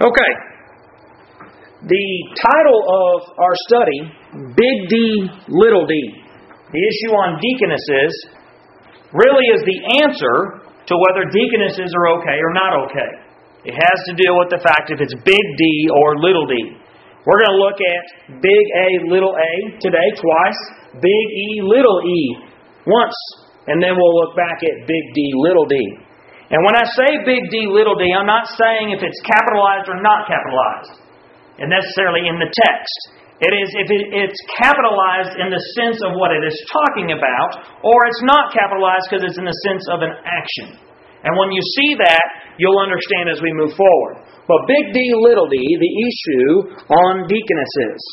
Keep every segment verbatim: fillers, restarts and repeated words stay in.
Okay. The title of our study, Big D, Little D, the issue on deaconesses, really is the answer to whether deaconesses are okay or not okay. It has to deal with the fact if it's Big D or Little D. We're going to look at Big A, Little A today twice, Big E, Little E once, and then we'll look back at Big D, Little D. And when I say Big D, Little D, I'm not saying if it's capitalized or not capitalized, and necessarily in the text. It is if it, it's capitalized in the sense of what it is talking about, or it's not capitalized because it's in the sense of an action. And when you see that, you'll understand as we move forward. But Big D, Little D, the issue on deaconesses.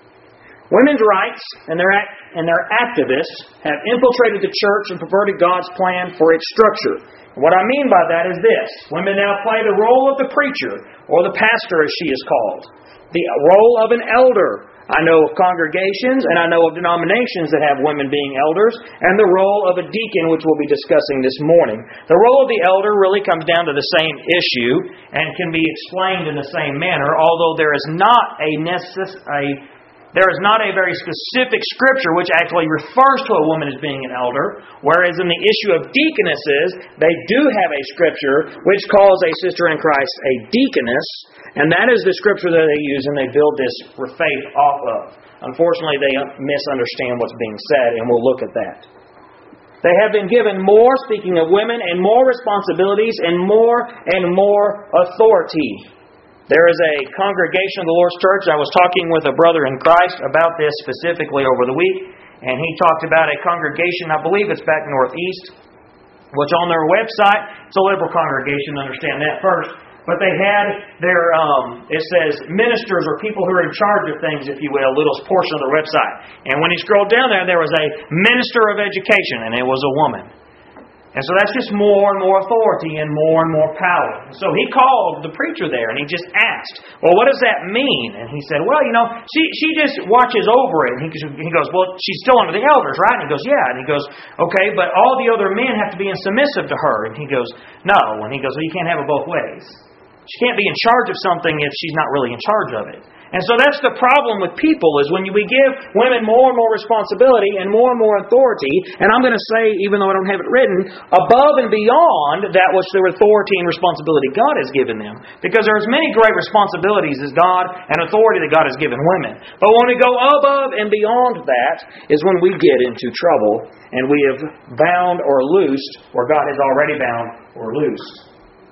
Women's rights and their act, and their activists have infiltrated the church and perverted God's plan for its structure. What I mean by that is this. Women now play the role of the preacher, or the pastor as she is called. The role of an elder. I know of congregations and I know of denominations that have women being elders, and the role of a deacon, which we'll be discussing this morning. The role of the elder really comes down to the same issue and can be explained in the same manner, although there is not a necess- a There is not a very specific scripture which actually refers to a woman as being an elder, whereas in the issue of deaconesses, they do have a scripture which calls a sister in Christ a deaconess, and that is the scripture that they use and they build this faith off of. Unfortunately, they misunderstand what's being said, and we'll look at that. They have been given more, speaking of women, and more responsibilities and more and more authority. There is a congregation of the Lord's Church. I was talking with a brother in Christ about this specifically over the week, and he talked about a congregation, I believe it's back northeast, which on their website, it's a liberal congregation, understand that first, but they had their, um, it says ministers or people who are in charge of things, if you will, a little portion of their website. And when he scrolled down there, there was a minister of education, and it was a woman. And so that's just more and more authority and more and more power. So he called the preacher there and he just asked, well, what does that mean? And he said, well, you know, she she just watches over it. And he, he goes, well, she's still under the elders, right? And he goes, yeah. And he goes, okay, but all the other men have to be submissive to her. And he goes, no. And he goes, well, you can't have it both ways. She can't be in charge of something if she's not really in charge of it. And so that's the problem with people, is when we give women more and more responsibility and more and more authority, and I'm going to say, even though I don't have it written, above and beyond that which their authority and responsibility God has given them. Because there are as many great responsibilities as God and authority that God has given women. But when we go above and beyond that is when we get into trouble and we have bound or loosed where God has already bound or loosed.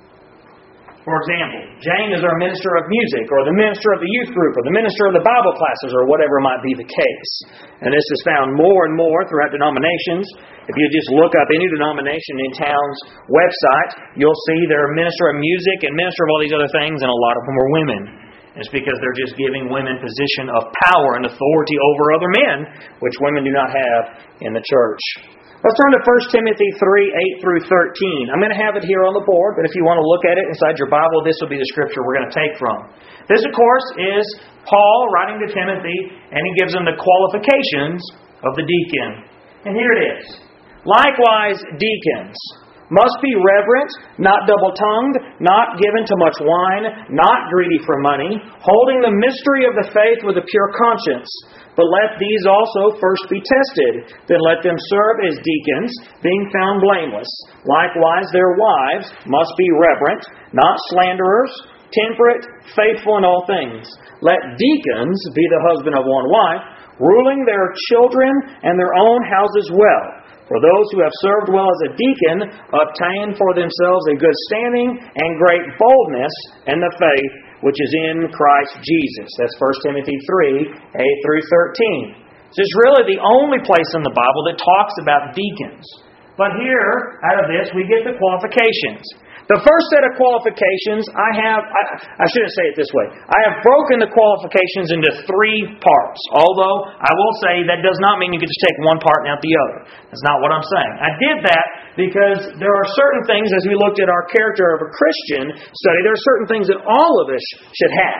For example, Jane is our minister of music, or the minister of the youth group, or the minister of the Bible classes, or whatever might be the case. And this is found more and more throughout denominations. If you just look up any denomination in town's website, you'll see they're minister of music and minister of all these other things, and a lot of them are women. It's because they're just giving women position of power and authority over other men, which women do not have in the church. Let's turn to First Timothy three, eight through thirteen. I'm going to have it here on the board, but if you want to look at it inside your Bible, this will be the scripture we're going to take from. This, of course, is Paul writing to Timothy, and he gives him the qualifications of the deacon. And here it is. Likewise, deacons must be reverent, not double-tongued, not given to much wine, not greedy for money, holding the mystery of the faith with a pure conscience. But let these also first be tested. Then let them serve as deacons, being found blameless. Likewise, their wives must be reverent, not slanderers, temperate, faithful in all things. Let deacons be the husband of one wife, ruling their children and their own houses well. For those who have served well as a deacon obtain for themselves a good standing and great boldness in the faith which is in Christ Jesus. That's First Timothy three, eight through thirteen. This is really the only place in the Bible that talks about deacons. But here, out of this, we get the qualifications. The first set of qualifications, I have, I, I shouldn't say it this way. I have broken the qualifications into three parts. Although, I will say that does not mean you can just take one part and out the other. That's not what I'm saying. I did that because there are certain things, as we looked at our character of a Christian study, there are certain things that all of us should have.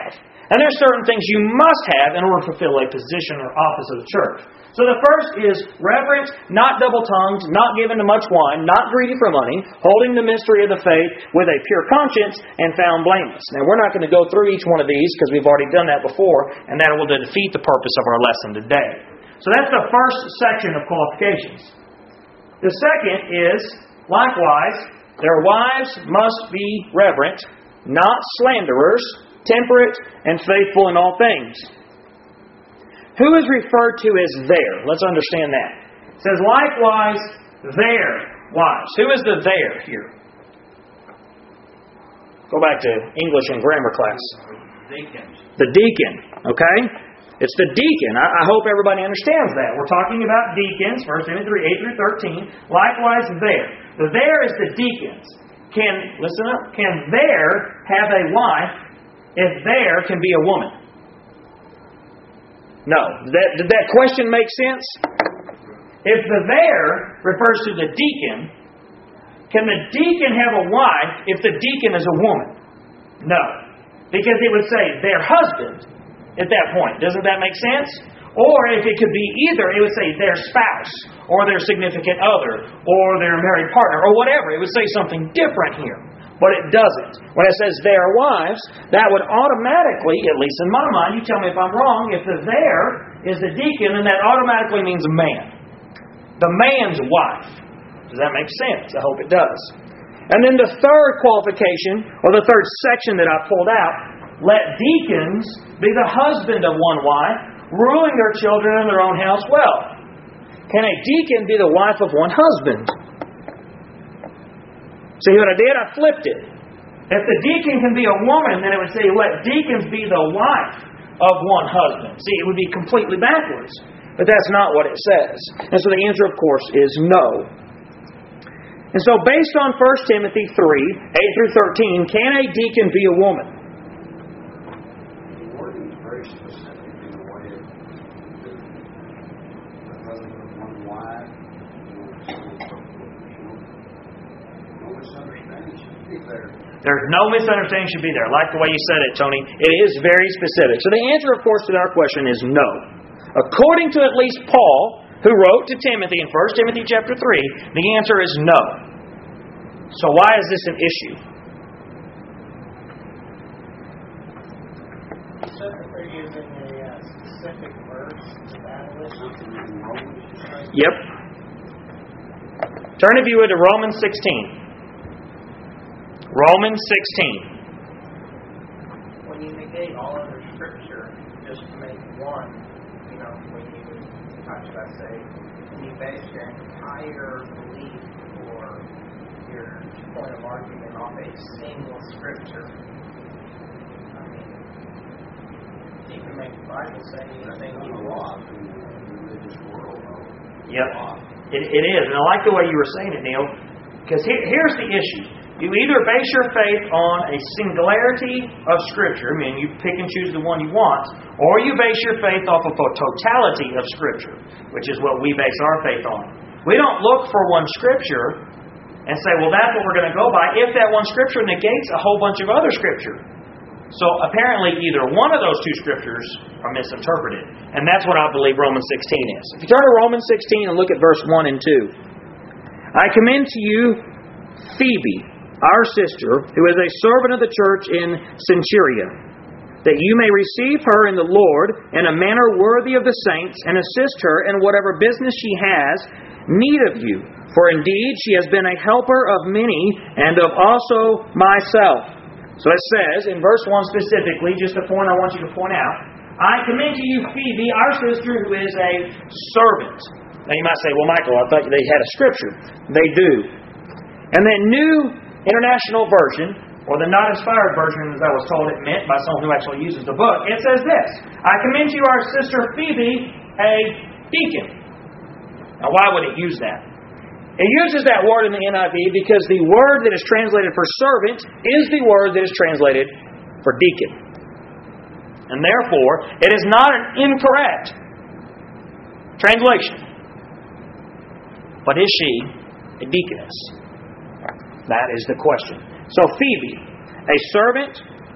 And there's certain things you must have in order to fulfill a position or office of the church. So the first is reverent, not double-tongued, not given to much wine, not greedy for money, holding the mystery of the faith with a pure conscience and found blameless. Now we're not going to go through each one of these because we've already done that before, and that will defeat the purpose of our lesson today. So that's the first section of qualifications. The second is, likewise, their wives must be reverent, not slanderers, temperate, and faithful in all things. Who is referred to as their? Let's understand that. It says, likewise, their wives. Who is the their here? Go back to English and grammar class. Deacons. The deacon, okay? It's the deacon. I, I hope everybody understands that. We're talking about deacons, First Timothy three, eight through thirteen. Likewise, their. The their is the deacons. Can, listen up, can their have a wife if there can be a woman? No. Did that, did that question make sense? If the there refers to the deacon, can the deacon have a wife if the deacon is a woman? No. Because it would say their husband at that point. Doesn't that make sense? Or if it could be either, it would say their spouse, or their significant other, or their married partner, or whatever. It would say something different here. But it doesn't. When it says their wives, that would automatically, at least in my mind, you tell me if I'm wrong, if the there is the deacon, then that automatically means a man. The man's wife. Does that make sense? I hope it does. And then the third qualification, or the third section that I pulled out, let deacons be the husband of one wife, ruling their children in their own house well. Can a deacon be the wife of one husband? See what I did? I flipped it. If the deacon can be a woman, then it would say, let deacons be the wife of one husband. See, it would be completely backwards. But that's not what it says. And so the answer, of course, is no. And so based on First Timothy three, eight through thirteen, can a deacon be a woman? The wording is very specific in the way of the husband of one wife. No misunderstanding should be there. There's no misunderstanding should be there. I like the way you said it, Tony. It is very specific. So the answer, of course, to our question is no. According to at least Paul, who wrote to Timothy in First Timothy chapter three, the answer is no. So why is this an issue? Specifically using a uh, specific verse established. Yep. Turn, if you would, to Romans sixteen. Romans sixteen. When you negate all other scripture just to make one, you know, when you, how should I say, when you base your entire belief or your point of argument off a single scripture, I mean, you can make the Bible say anything you want. Yep. It, it is. And I like the way you were saying it, Neil, because here, here's the issue. You either base your faith on a singularity of Scripture, I mean, you pick and choose the one you want, or you base your faith off of a totality of Scripture, which is what we base our faith on. We don't look for one Scripture and say, well, that's what we're going to go by, if that one Scripture negates a whole bunch of other Scripture. So apparently either one of those two Scriptures are misinterpreted. And that's what I believe Romans sixteen is. If you turn to Romans sixteen and look at verse one and two. I commend to you Phoebe, our sister, who is a servant of the church in Cenchrea, that you may receive her in the Lord in a manner worthy of the saints, and assist her in whatever business she has need of you. For indeed she has been a helper of many, and of also myself. So it says, in verse one specifically, just the point I want you to point out, I commend to you Phoebe, our sister, who is a servant. Now you might say, well, Michael, I thought they had a scripture. They do. And then New International Version, or the not inspired version, as I was told it meant by someone who actually uses the book, it says this: I commend to you our sister Phoebe, a deacon. Now why would it use that? It uses that word in the N I V because the word that is translated for servant is the word that is translated for deacon. And therefore, it is not an incorrect translation. But is she a deaconess? That is the question. So Phoebe, a servant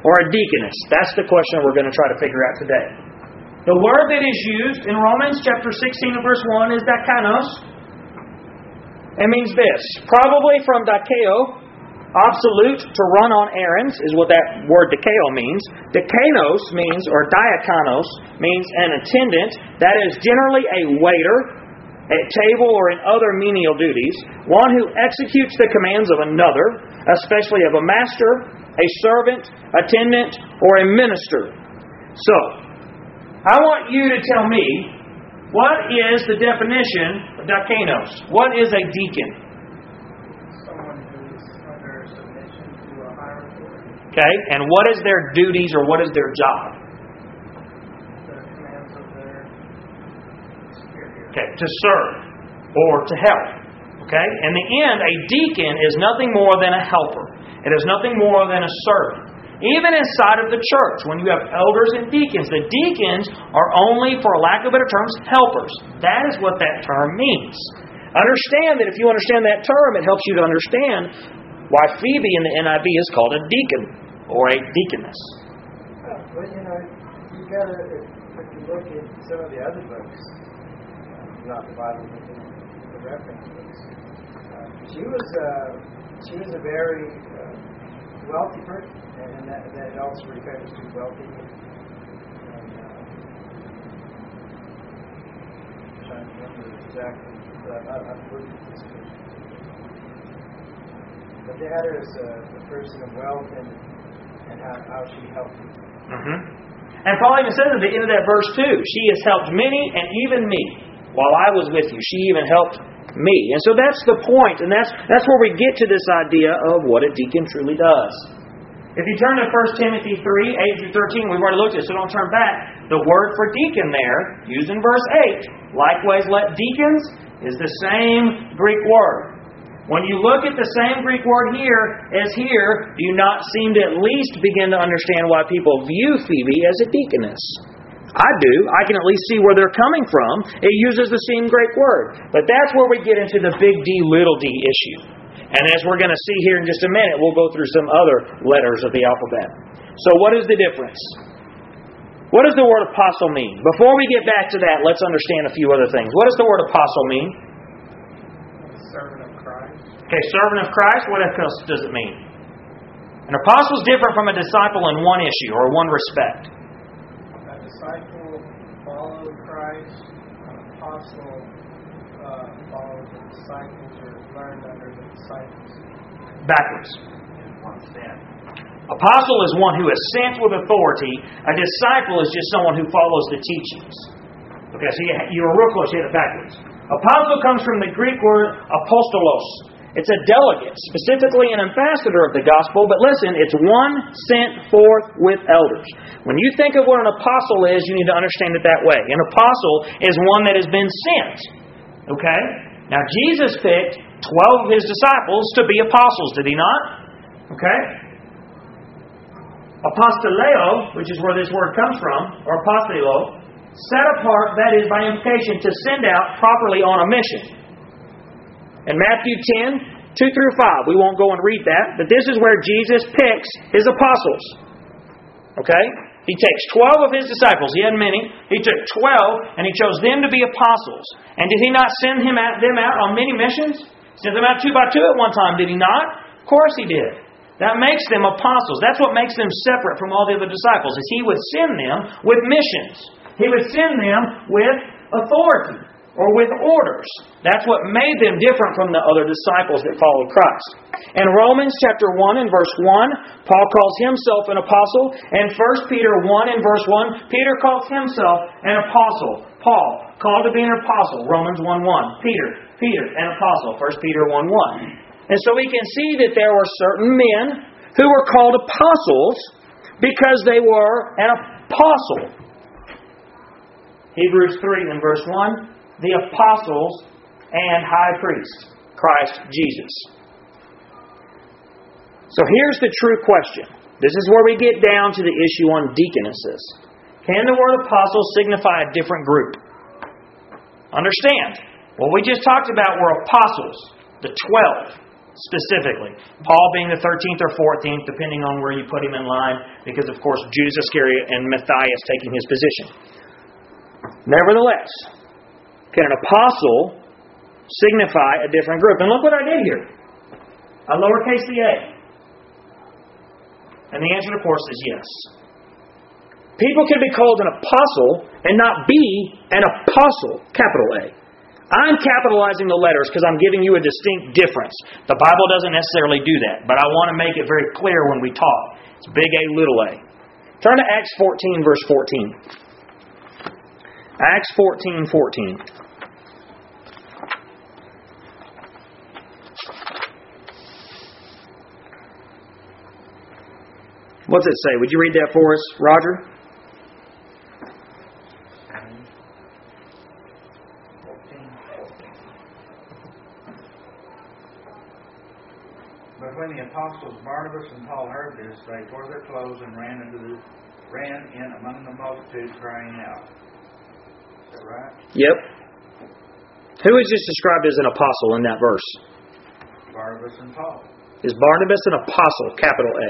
or a deaconess? That's the question we're going to try to figure out today. The word that is used in Romans chapter sixteen and verse one is diakonos. It means this. Probably from dikeo, absolute, to run on errands, is what that word dikeo means. Dikanos means, or diakonos, means an attendant. That is generally a waiter at table or in other menial duties. One who executes the commands of another, especially of a master, a servant, attendant, or a minister. So, I want you to tell me, what is the definition of diakonos? What is a deacon? Someone who's under submission to a higher authority. Okay, and what is their duties or what is their job? The commands of their superior. Okay, to serve or to help. Okay, in the end, a deacon is nothing more than a helper. It is nothing more than a servant. Even inside of the church, when you have elders and deacons, the deacons are only, for lack of better terms, helpers. That is what that term means. Understand that if you understand that term, it helps you to understand why Phoebe in the N I V is called a deacon or a deaconess. Well, you know, you got to, if, if you look at some of the other books, uh, not the Bible, but the, the reference books, uh, she was uh, she was a very uh, wealthy person, and that, that also refers to wealthy. And, uh, I'm trying to remember exactly, but I, I've looked at this book. But they had her as a, a person of wealth and and how, how she helped people. Mm-hmm. And Paul even says at the end of that verse too, she has helped many and even me. While I was with you, she even helped me. And so that's the point, and that's that's where we get to this idea of what a deacon truly does. If you turn to First Timothy three, eight through thirteen, we've already looked at it, so don't turn back. The word for deacon there, used in verse eight, likewise let deacons, is the same Greek word. When you look at the same Greek word here as here, do you not seem to at least begin to understand why people view Phoebe as a deaconess? I do. I can at least see where they're coming from. It uses the same Greek word. But that's where we get into the big D, little d issue. And as we're going to see here in just a minute, we'll go through some other letters of the alphabet. So what is the difference? What does the word apostle mean? Before we get back to that, let's understand a few other things. What does the word apostle mean? Servant of Christ. Okay, servant of Christ. What else does it mean? An apostle is different from a disciple in one issue or one respect. A disciple followed Christ. An apostle uh, followed the disciples or learned under the disciples. Backwards. One stand. Apostle is one who is sent with authority. A disciple is just someone who follows the teachings. Okay, so you, you were real close. You had it backwards. Apostle comes from the Greek word apostolos. It's a delegate, specifically an ambassador of the gospel. But listen, it's one sent forth with elders. When you think of what an apostle is, you need to understand it that way. An apostle is one that has been sent. Okay? Now, Jesus picked twelve of His disciples to be apostles, did He not? Okay? Apostoleo, which is where this word comes from, or apostolo, set apart, that is, by implication, to send out properly on a mission. In Matthew ten, two through five, we won't go and read that, but this is where Jesus picks His apostles. Okay? He takes twelve of His disciples. He had many. He took twelve, and He chose them to be apostles. And did He not send him out, them out on many missions? Sent them out two by two at one time, did He not? Of course He did. That makes them apostles. That's what makes them separate from all the other disciples, is He would send them with missions. He would send them with authority or with orders. That's what made them different from the other disciples that followed Christ. In Romans chapter one and verse one, Paul calls himself an apostle. In First Peter one and verse one, Peter calls himself an apostle. Paul, called to be an apostle. Romans one one. Peter, Peter, an apostle. First Peter one one. And so we can see that there were certain men who were called apostles because they were an apostle. Hebrews three and verse one, the apostles and high priest, Christ Jesus. So here's the true question. This is where we get down to the issue on deaconesses. Can the word apostle signify a different group? Understand, what we just talked about were apostles, the twelve. specifically. Paul being the thirteenth or fourteenth, depending on where you put him in line, because, of course, Judas Iscariot and Matthias taking his position. Nevertheless, can an apostle signify a different group? And look what I did here. I lowercase the a. And the answer, of course, is yes. People can be called an apostle and not be an apostle, capital A. I'm capitalizing the letters because I'm giving you a distinct difference. The Bible doesn't necessarily do that, but I want to make it very clear when we talk. It's big A, little a. Turn to Acts fourteen, verse fourteen. Acts fourteen, fourteen. What's it say? Would you read that for us, Roger? But when the apostles Barnabas and Paul heard this, they tore their clothes and ran into the ran in among the multitude, crying out. Is that right? Yep. Who is just described as an apostle in that verse? Barnabas and Paul. Is Barnabas an apostle, capital A?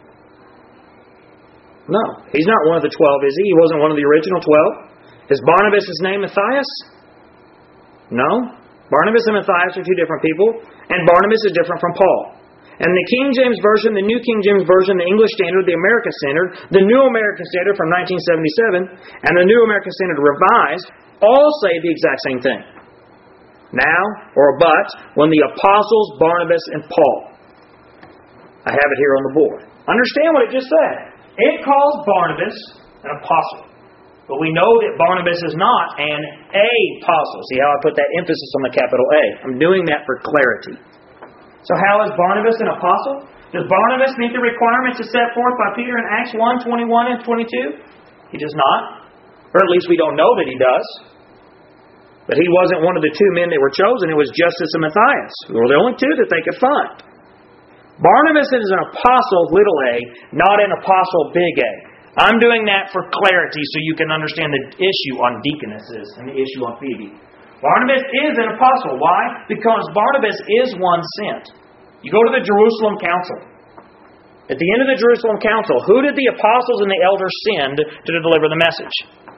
No. He's not one of the twelve, is he? He wasn't one of the original twelve. Is Barnabas' name Matthias? No. Barnabas and Matthias are two different people, and Barnabas is different from Paul. And the King James Version, the New King James Version, the English Standard, the American Standard, the New American Standard from nineteen seventy-seven, and the New American Standard Revised all say the exact same thing. Now, or but, when the apostles Barnabas and Paul. I have it here on the board. Understand what it just said. It calls Barnabas an apostle. But we know that Barnabas is not an apostle. See how I put that emphasis on the capital A? I'm doing that for clarity. So how is Barnabas an apostle? Does Barnabas meet the requirements as set forth by Peter in Acts one, twenty-one and twenty-two? He does not. Or at least we don't know that he does. But he wasn't one of the two men that were chosen. It was Justus and Matthias, who were the only two that they could find. Barnabas is an apostle, little a, not an apostle, big A. I'm doing that for clarity so you can understand the issue on deaconesses and the issue on Phoebe. Barnabas is an apostle. Why? Because Barnabas is one sent. You go to the Jerusalem Council. At the end of the Jerusalem Council, who did the apostles and the elders send to deliver the message?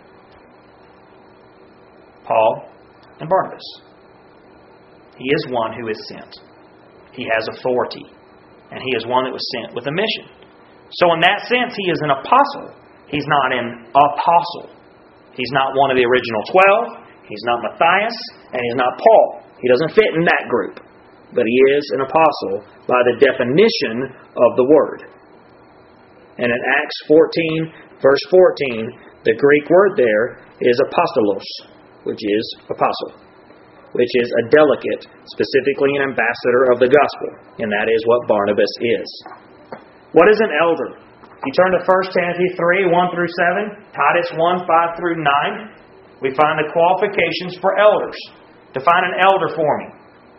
Paul and Barnabas. He is one who is sent. He has authority. And he is one that was sent with a mission. So in that sense, he is an apostle. He's not an apostle. He's not one of the original twelve. He's not Matthias. And he's not Paul. He doesn't fit in that group. But he is an apostle by the definition of the word. And in Acts fourteen, verse fourteen, the Greek word there is apostolos, which is apostle, which is a delegate, specifically an ambassador of the gospel. And that is what Barnabas is. What is an elder? You turn to First Timothy three, one through seven, Titus one, five through nine. We find the qualifications for elders. Define an elder for me.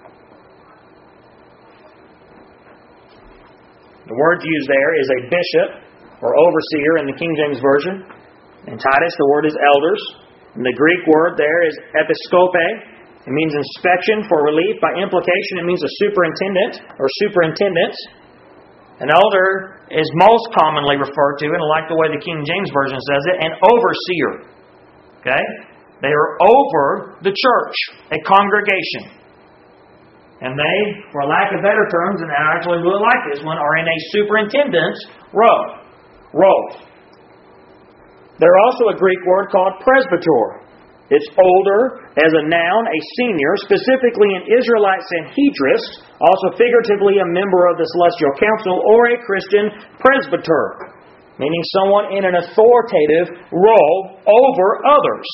The word used there is a bishop or overseer in the King James Version. In Titus, the word is elders. And the Greek word there is episkope. It means inspection for relief. By implication, it means a superintendent or superintendent. An elder is most commonly referred to, and I like the way the King James Version says it, an overseer. Okay? They are over the church, a congregation. And they, for lack of better terms, and I actually really like this one, are in a superintendent's role. Role. There's also a Greek word called presbyter. It's older as a noun, a senior, specifically an Israelite Sanhedrist, also figuratively a member of the Celestial Council, or a Christian presbyter, meaning someone in an authoritative role over others.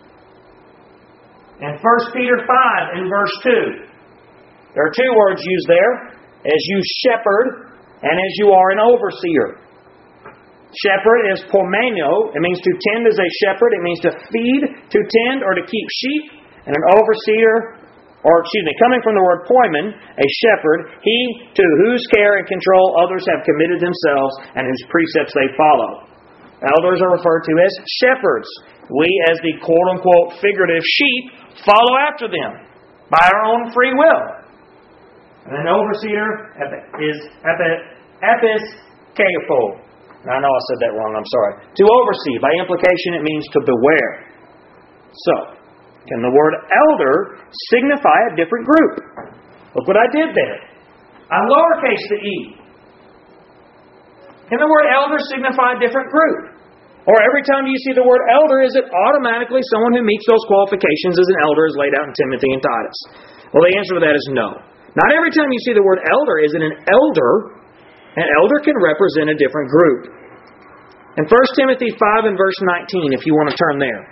In First Peter five, in verse two, there are two words used there, as you shepherd and as you are an overseer. Shepherd is pomenio. It means to tend as a shepherd. It means to feed, to tend, or to keep sheep. And an overseer, or excuse me, coming from the word poimen, a shepherd, he to whose care and control others have committed themselves and whose precepts they follow. Elders are referred to as shepherds. We, as the quote-unquote figurative sheep, follow after them by our own free will. And an overseer is episkopos. I know I said that wrong, I'm sorry. To oversee. By implication, it means to beware. So, can the word elder signify a different group? Look what I did there. I lowercase the e. Can the word elder signify a different group? Or every time you see the word elder, is it automatically someone who meets those qualifications as an elder as laid out in Timothy and Titus? Well, the answer to that is no. Not every time you see the word elder is it an elder. An elder can represent a different group. In First Timothy five and verse nineteen, if you want to turn there.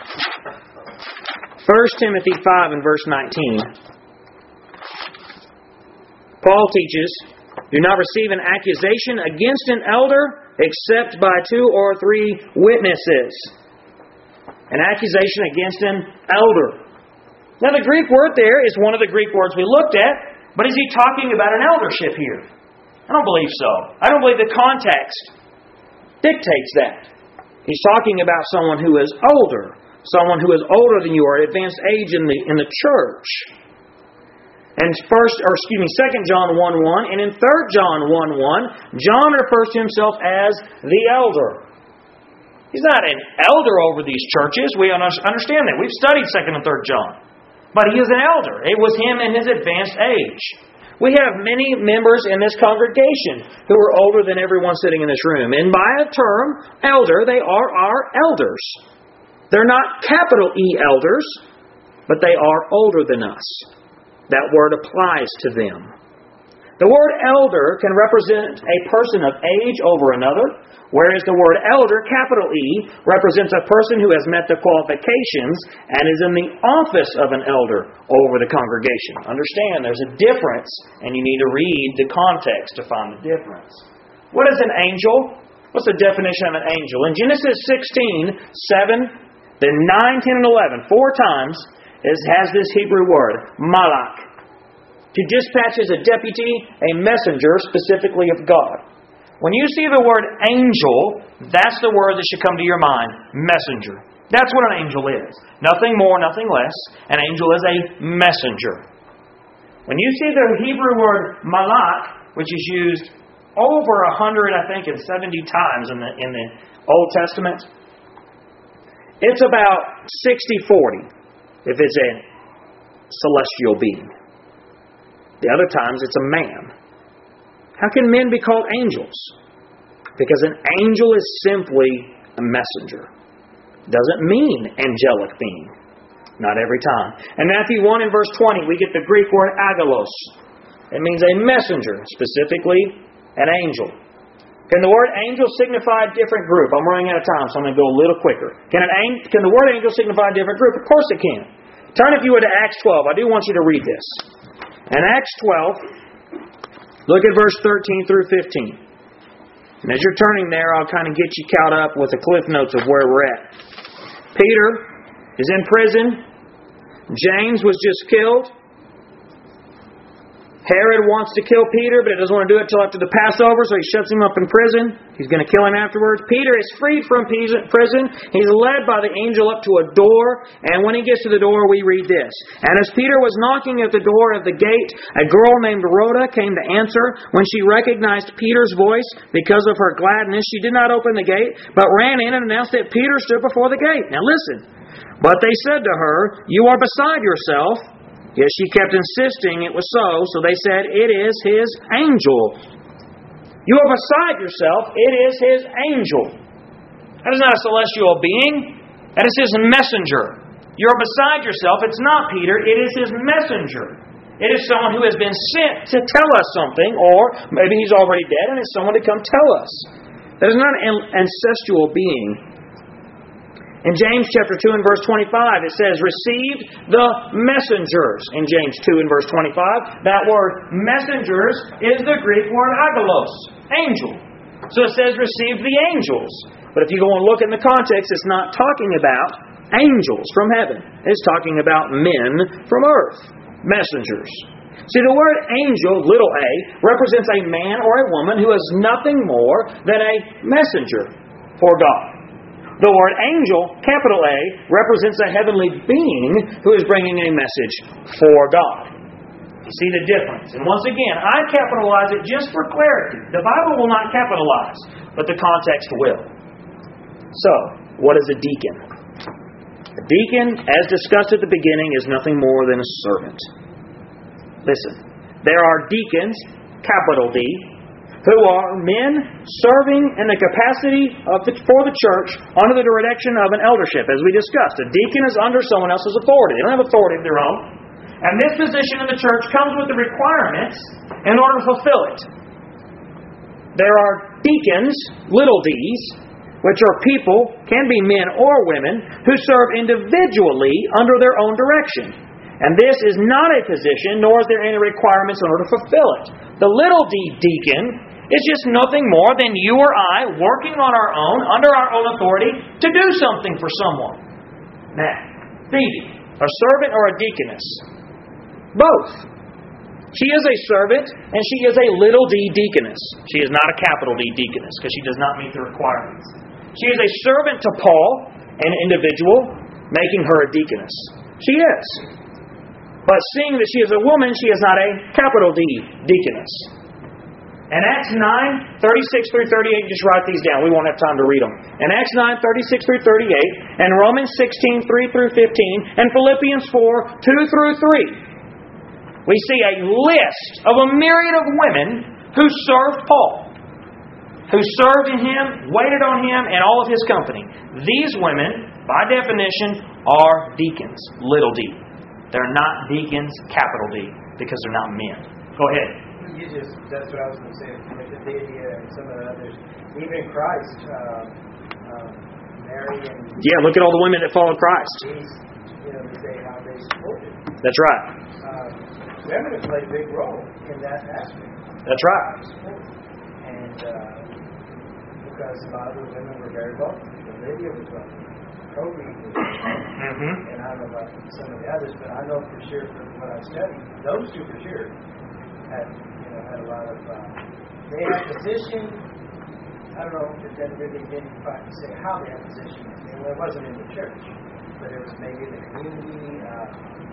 First Timothy five and verse nineteen. Paul teaches, do not receive an accusation against an elder except by two or three witnesses. An accusation against an elder. Now the Greek word there is one of the Greek words we looked at, but is he talking about an eldership here? I don't believe so. I don't believe the context dictates that. He's talking about someone who is older, someone who is older than you or at advanced age in the in the church. And first, or excuse me, Second John one one, and in Third John one one, John refers to himself as the elder. He's not an elder over these churches. We understand that. We've studied Second and Third John. But he is an elder. It was him in his advanced age. We have many members in this congregation who are older than everyone sitting in this room. And by a term, elder, they are our elders. They're not capital E elders, but they are older than us. That word applies to them. The word elder can represent a person of age over another, whereas the word elder, capital E, represents a person who has met the qualifications and is in the office of an elder over the congregation. Understand, there's a difference, and you need to read the context to find the difference. What is an angel? What's the definition of an angel? In Genesis sixteen, seven, then nine, ten, and eleven, four times, it has this Hebrew word, malach, to dispatch as a deputy, a messenger, specifically of God. When you see the word angel, that's the word that should come to your mind, messenger. That's what an angel is. Nothing more, nothing less. An angel is a messenger. When you see the Hebrew word malach, which is used over a hundred, I think, and seventy times in the in the Old Testament, it's about sixty forty if it's a celestial being. The other times it's a man. How can men be called angels? Because an angel is simply a messenger. Doesn't mean angelic being. Not every time. In Matthew one and verse twenty, we get the Greek word angelos. It means a messenger, specifically an angel. Can the word angel signify a different group? I'm running out of time, so I'm going to go a little quicker. Can, an, can the word angel signify a different group? Of course it can. Turn, if you would, to Acts twelve. I do want you to read this. In Acts twelve, look at verse thirteen through fifteen. And as you're turning there, I'll kind of get you caught up with the cliff notes of where we're at. Peter is in prison. James was just killed. Herod wants to kill Peter, but he doesn't want to do it until after the Passover, so he shuts him up in prison. He's going to kill him afterwards. Peter is freed from prison. He's led by the angel up to a door, and when he gets to the door, we read this. And as Peter was knocking at the door of the gate, a girl named Rhoda came to answer. When she recognized Peter's voice, because of her gladness, she did not open the gate, but ran in and announced that Peter stood before the gate. Now listen. But they said to her, "You are beside yourself." Yet she kept insisting it was so, so they said, "It is his angel." You are beside yourself. It is his angel. That is not a celestial being. That is his messenger. You are beside yourself. It's not Peter. It is his messenger. It is someone who has been sent to tell us something, or maybe he's already dead and it's someone to come tell us. That is not an ancestral being. In James chapter two and verse twenty-five, it says, "Received the messengers." In James two and verse twenty-five, that word messengers is the Greek word angelos, angel. So it says, "Received the angels." But if you go and look in the context, it's not talking about angels from heaven. It's talking about men from earth, messengers. See, the word angel, little a, represents a man or a woman who is nothing more than a messenger for God. The word angel, capital A, represents a heavenly being who is bringing a message for God. You see the difference. And once again, I capitalize it just for clarity. The Bible will not capitalize, but the context will. So, what is a deacon? A deacon, as discussed at the beginning, is nothing more than a servant. Listen, there are deacons, capital D, who are men serving in the capacity of the, for the church under the direction of an eldership, as we discussed. A deacon is under someone else's authority. They don't have authority of their own. And this position in the church comes with the requirements in order to fulfill it. There are deacons, little d's, which are people, can be men or women, who serve individually under their own direction. And this is not a position, nor is there any requirements in order to fulfill it. The little d deacon is just nothing more than you or I working on our own, under our own authority, to do something for someone. Now, Phoebe, a servant or a deaconess? Both. She is a servant and she is a little d deaconess. She is not a capital D deaconess because she does not meet the requirements. She is a servant to Paul, an individual, making her a deaconess. She is. But seeing that she is a woman, she is not a capital D deaconess. In Acts nine, thirty-six through thirty-eight, just write these down. We won't have time to read them. In Acts nine, thirty-six through thirty-eight, and Romans sixteen, three through fifteen, and Philippians four, two through three, we see a list of a myriad of women who served Paul, who served in him, waited on him, and all of his company. These women, by definition, are deacons, little d. They're not deacons, capital D, because they're not men. Go ahead. You just, that's what I was going to say. With the Lydia and some of the others, even Christ, uh, uh, Mary and... Yeah, look at all the women that followed Christ. These, you know, they say how they supported. That's right. Uh, women have played a big role in that aspect. That's right. And uh, because a lot of the women were very wealthy. Lydia was wealthy. Kobe was wealthy. Mm-hmm. And I don't know about some of the others, but I know for sure from what I studied, those two for sure had, you know, had a lot of, uh, they had position. I don't know if that really didn't quite say how they had position. I mean, well, it wasn't in the church, but it was maybe in the community, uh,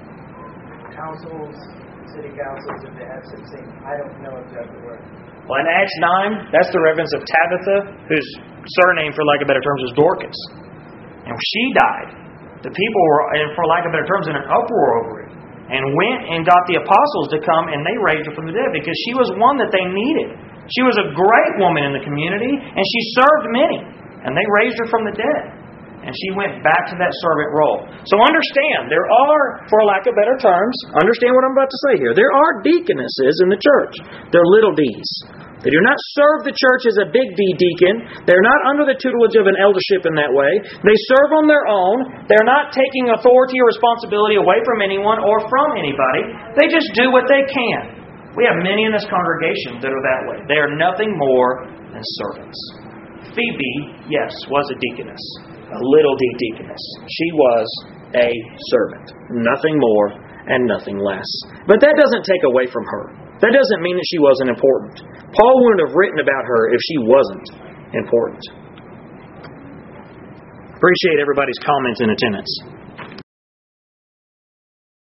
councils, city councils, if they had some things. I don't know exactly where. Well, in Acts nine, that's the reverence of Tabitha, whose surname, for lack of better terms, is Dorcas. And she died. The people were, and for lack of better terms, in an uproar over it. And went and got the apostles to come, and they raised her from the dead because she was one that they needed. She was a great woman in the community, and she served many. And they raised her from the dead. And she went back to that servant role. So understand, there are, for lack of better terms, understand what I'm about to say here. There are deaconesses in the church. They're little d's. They do not serve the church as a big D deacon. They're not under the tutelage of an eldership in that way. They serve on their own. They're not taking authority or responsibility away from anyone or from anybody. They just do what they can. We have many in this congregation that are that way. They are nothing more than servants. Phoebe, yes, was a deaconess. A little d deaconess. She was a servant. Nothing more and nothing less. But that doesn't take away from her. That doesn't mean that she wasn't important. Paul wouldn't have written about her if she wasn't important. Appreciate everybody's comments and attendance.